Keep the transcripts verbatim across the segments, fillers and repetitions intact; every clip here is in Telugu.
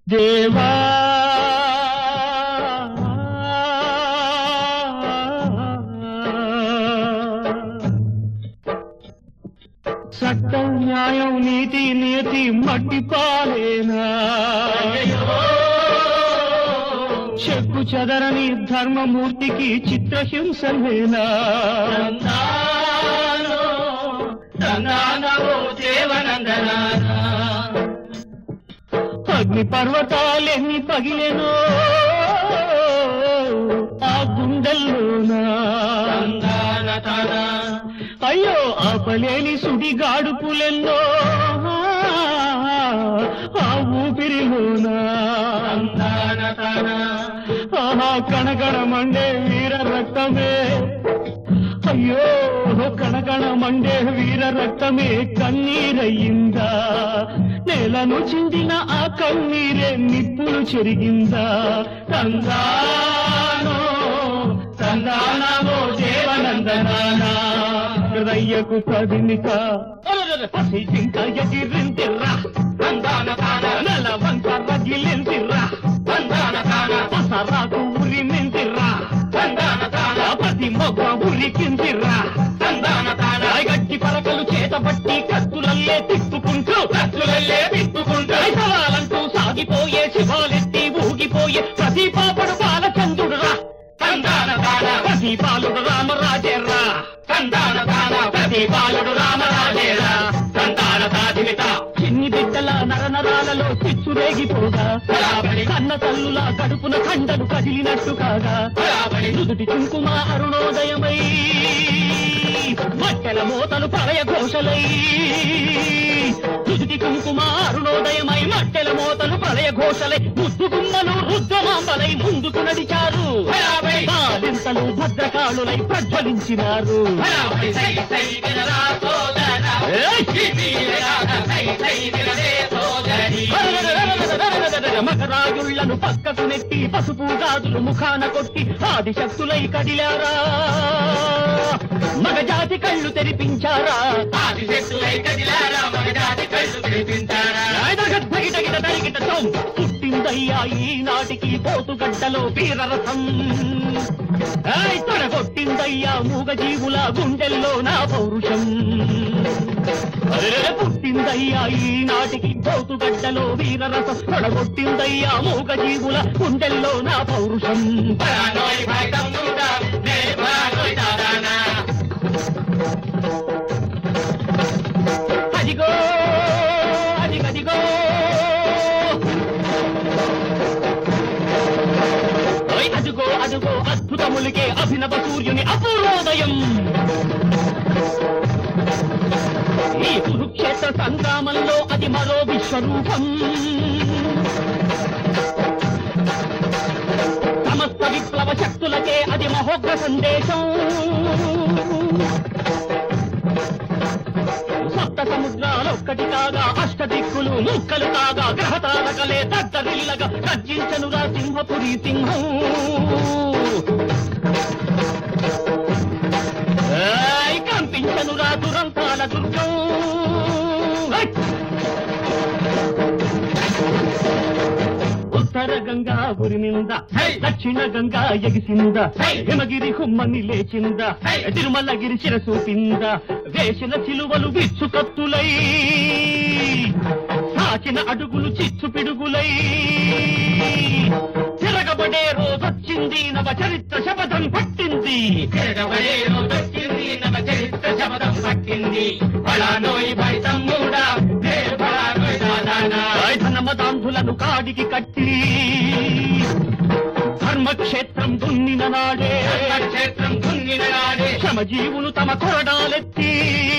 దేవా సత్యం న్యాయం నీతి నియతి మట్టి పాలేనా చెక్కు చెదరని ధర్మమూర్తికి చిత్రహింసలేనా అగ్ని పర్వతాలెన్ని పగిలెనో ఆ గుండెల్లోనా అయ్యో ఆపలేని సుడిగాడు పులెన్నో ఆ ఊపిరిలోనా ఆహా కణకణమండే వీర రక్తమే అయ్యో కణకణమండే వీర రక్తమే కన్నీరయ్యిందా నేలను చిందిన ఆ కన్నీరే నిప్పులు చెరిగిందా తందానో తందానో దేవనందనానా హృదయ్యకు కదిలిక పసి జింక ఎగిరిందిర్రా నెల వంక రగిలిందిర్రా పసరాకు ఉరిమిందిర్రా ప్రతి మొగ్గ ఉరికిందిర్రా గట్టి పలకలు చేతబట్టి కత్తులల్లే తిప్పుకుంటూ కత్తులల్లే తిప్పుకుంటూ సవాలంటూ సాగిపోయే శివాలెత్తి ఊగిపోయే ప్రతి పాపడు బాలచంద్రుడురా తందాన తాన ప్రతి పాలుడు రామరాజేర్రా తందాన తాన ప్రతి పాలుడు రామరాజేరా తందాన తాధిమిత చిన్ని బిడ్డల నరనరాలలో చిచ్చురేగిపోగా కన్న తల్లుల కడుపున కండలు కదిలినట్టు కాగా నుదుటి కుంకుమ అరుణోదయమై మట్టెల మోతలు ప్రళయ ఘోషలై నుదుటి కుంకుమ అరుణోదయమై మట్టెల మోతలు ప్రళయ ఘోషలై ముద్దు గుమ్మలు రుద్రమాంబలై ముందుకు నడిచారు బాలింతలు భద్రకాళులై ప్రజ్వలించినారు మగరాయుళ్లను పక్కకు నెట్టి పసుపు గాజులు ముఖాన కొట్టి ఆదిశక్తులై కదిలారా మగజాతి కళ్ళు తెరిపించారా ఆదిశక్తులై కదిలారా మగజాతి కళ్ళు తెరిపించారా పుట్టిందయ్యా ఈనాటికి పోతుగడ్డలో వీరరథం తొడగొట్టిందయ్యా మూగజీవుల గుండెల్లో నా పౌరుషం పుట్టిందయ్యా ఈనాటికి పోతుగడ్డలో వీరరథం తొడగొట్టిందయ్యా మూగజీవుల గుండెల్లో నా పౌరుషం అదిగో అదిగదిగో అదుగో అదుగో అద్భుతములకే అభినవ సూర్యుని అపూర్వోదయం ఈ కురుక్షేత్ర సంగ్రామంలో అది మరో విశ్వరూపం సమస్త విప్లవ శక్తులకే అది మహోగ్ర సందేశం సప్త సముద్రాలొక్కటి కాగా అష్ట దిక్కులు ముక్కలు కాగా గ్రహతారకలే దద్దరిల్లగా గర్జించనురా సింహపురి సింహం కంపించనురా దురంతాల దుర్గం ఉత్తర గంగా ఉరిమింద దక్షిణ గంగా ఎగిసింద హిమగిరి హుమ్మని లేచింద తిరుమలగిరి శిరసు పింద వేసిన చిలువలు విచ్చు కత్తులై సాచిన అడుగులు చిచ్చు పిడుగులై తిరగబడే రోజొచ్చింది నవ చరిత్ర శపథం పట్టింది తిరగబడే రోజొచ్చింది నవ చరిత్ర శపథం పట్టింది బలానోయ్ భయ తమ్ముడా ధనమదాంధులను కాడికి కట్టి ధర్మక్షేత్రం దున్నిన నాడే క్షేత్రం దున్నిన నాడే శ్రమజీవులు తమ కొరడాలెత్తి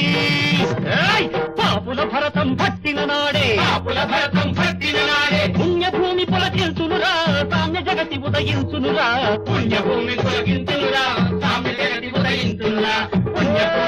పాపుల భరతం పట్టిన నాడే పాపుల భరతం పట్టిన నాడే పుణ్యభూమి పొలగించునురా సామ్య జగతి ఉదయించునురా పుణ్యభూమి పొలగించునురా సామ్య జగతి ఉదయించునురా పుణ్యభూమి